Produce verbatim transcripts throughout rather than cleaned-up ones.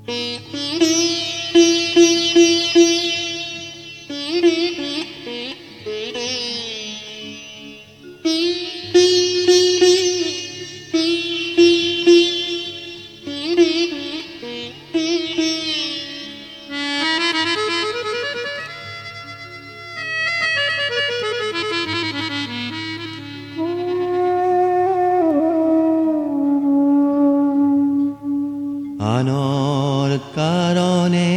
আনৰ কাৰণে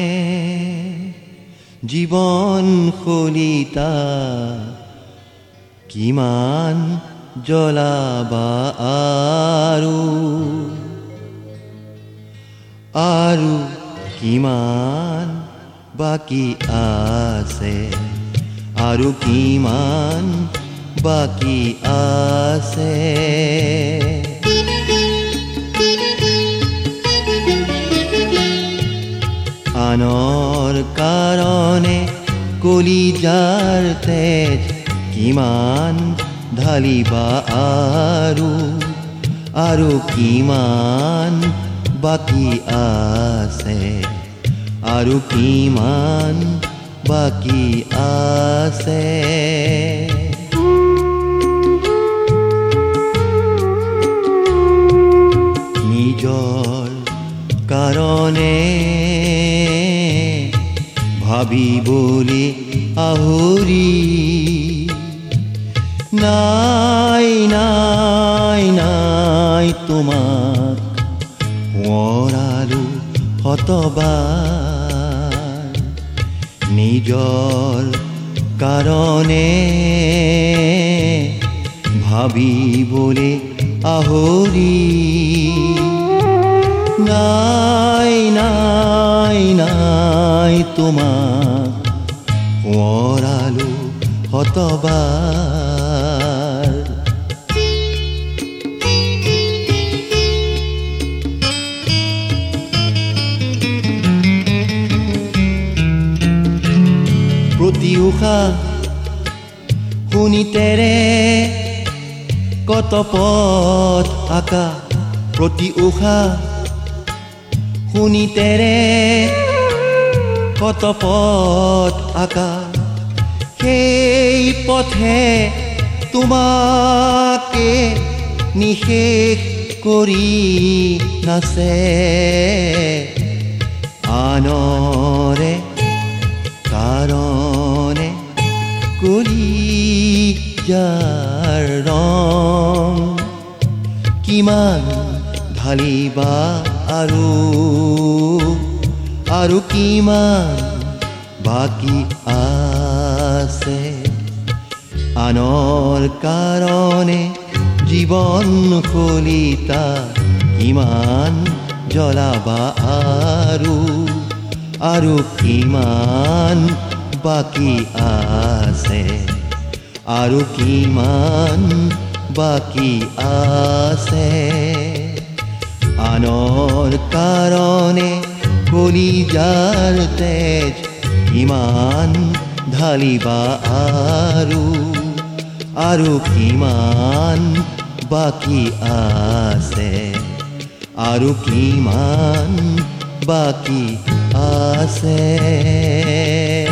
জীৱন খলিতা কিমান জ্বলাবা আৰু আৰু কিমান বাকী আছে আৰু কিমান বাকী আছে আনৰ কাৰণে কলিজাৰ তেজ কিমান ঢালিবা আৰু আৰু কিমান বাকী আছে আৰু কিমান বাকী আছে নিজৰ কাৰণে ভাবিবলৈ আহৰি নাই নাই নাই তোমাক সোঁৱৰালো শতবাৰ নিজৰ কাৰণে ভাবিবলৈ আহৰি নাই নাই নাই তোমাক সোঁৱৰালো শতবাৰ প্ৰতি উশাহ শুনিতেৰে কত পথ আকা প্ৰতি উশাহ শুনিতেৰে কত পথ আকা সেই পথে তোমাকে নিশেষ কৰি নাচে আনৰে কাৰণে কলিজাৰ ৰং কিমান ঢালিবা আৰু আৰু কিমান বাকী আছে আনৰ কাৰণে জীৱন খলিতা কিমান জ্বলাবা আৰু আৰু কিমান বাকী আছে আৰু কিমান বাকী আছে আনৰ কাৰণে কলিজাৰ তেজ কিমান ঢালিবা আৰু আৰু কিমান বাকী আছে আৰু কিমান বাকী আছে